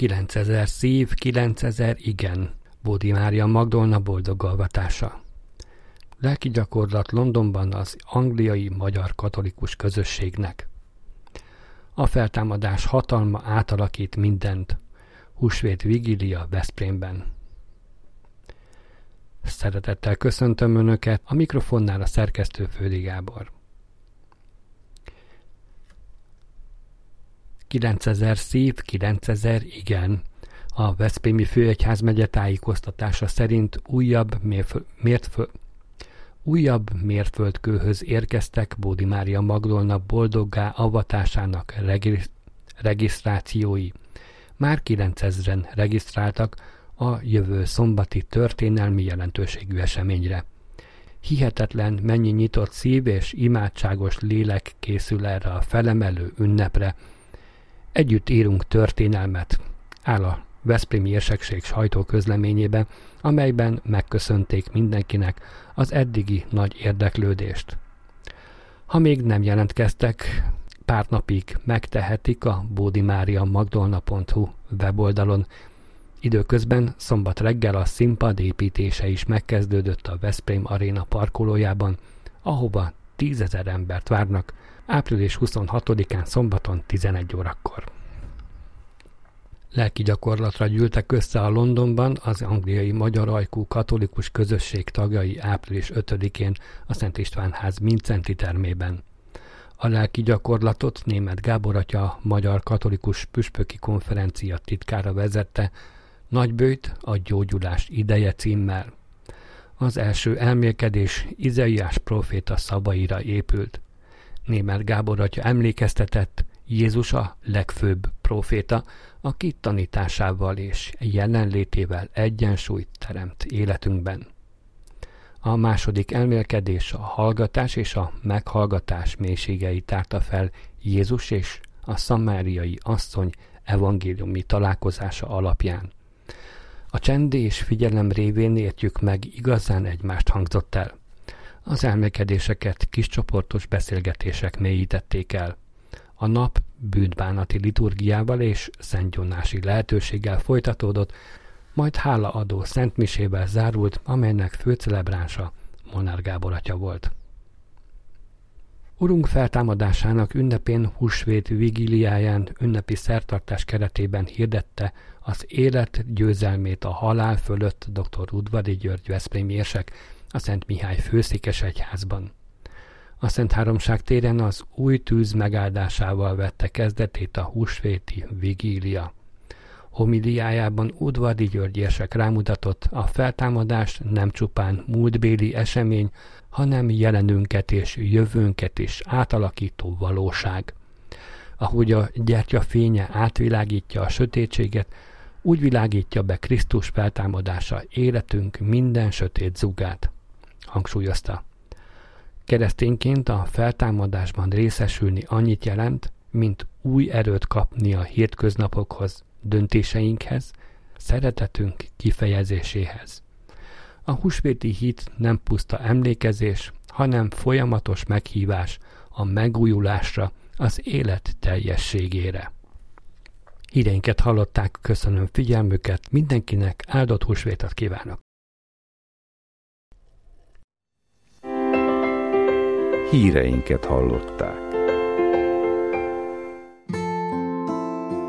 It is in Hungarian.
9000 szív, 9000 igen. Bódi Mária Magdolna boldog avatása. Lelki gyakorlat Londonban az angliai magyar katolikus közösségnek. A feltámadás hatalma átalakít mindent. Húsvét vigília Veszprémben. Szeretettel köszöntöm Önöket, a mikrofonnál a szerkesztő Földi Gábor. 9000 szív, 9000 igen. A Veszprémi Főegyházmegye tájékoztatása szerint újabb mérföldkőhöz érkeztek Bódi Mária Magdolna boldoggá avatásának regisztrációi. Már 9000-en regisztráltak a jövő szombati történelmi jelentőségű eseményre. Hihetetlen, mennyi nyitott szív és imádságos lélek készül erre a felemelő ünnepre. Együtt írunk történelmet, áll a Veszprémi Érsekség sajtóközleményébe, amelyben megköszönték mindenkinek az eddigi nagy érdeklődést. Ha még nem jelentkeztek, pár napig megtehetik a bodimariamagdolna.hu weboldalon. Időközben szombat reggel a színpad építése is megkezdődött a Veszprém Aréna parkolójában, ahova 10 000 embert várnak április 26-án szombaton 11 órakor. Lelki gyakorlatra gyűltek össze a Londonban az angliai magyar ajkú katolikus közösség tagjai április 5-én a Szent István ház Mincenti termében. A lelki gyakorlatot Németh Gábor atya magyar katolikus püspöki konferencia titkára vezette, Nagybőjt a gyógyulás ideje címmel. Az első elmélkedés Izaiás próféta szavaira épült. Németh Gábor atya emlékeztetett, Jézus a legfőbb próféta, aki tanításával és jelenlétével egyensúlyt teremt életünkben. A második elmélkedés a hallgatás és a meghallgatás mélységeit tárta fel Jézus és a szamáriai asszony evangéliumi találkozása alapján. A csend és figyelem révén értjük meg igazán egymást, hangzott el. Az elmélkedéseket kiscsoportos beszélgetések mélyítették el. A nap bűnbánati liturgiával és szentgyónási lehetőséggel folytatódott, majd hálaadó szentmisével zárult, amelynek főcelebránsa Molnár Gábor atya volt. Urunk feltámadásának ünnepén húsvét vigíliáján ünnepi szertartás keretében hirdette az élet győzelmét a halál fölött dr. Udvari György veszprémi érsek a Szent Mihály főszékesegyházban. A Szent Háromság téren az új tűz megáldásával vette kezdetét a húsvéti vigília. Homiliájában Udvari György érsek rámutatott, a feltámadás nem csupán múltbéli esemény, hanem jelenünket és jövőnket is átalakító valóság. Ahogy a gyertya fénye átvilágítja a sötétséget, úgy világítja be Krisztus feltámadása életünk minden sötét zugát, hangsúlyozta. Keresztényként a feltámadásban részesülni annyit jelent, mint új erőt kapni a hétköznapokhoz, döntéseinkhez, szeretetünk kifejezéséhez. A húsvéti hit nem puszta emlékezés, hanem folyamatos meghívás a megújulásra, az élet teljességére. Híreinket hallották, köszönöm figyelmüket, mindenkinek áldott húsvétot kívánok! Híreinket hallották.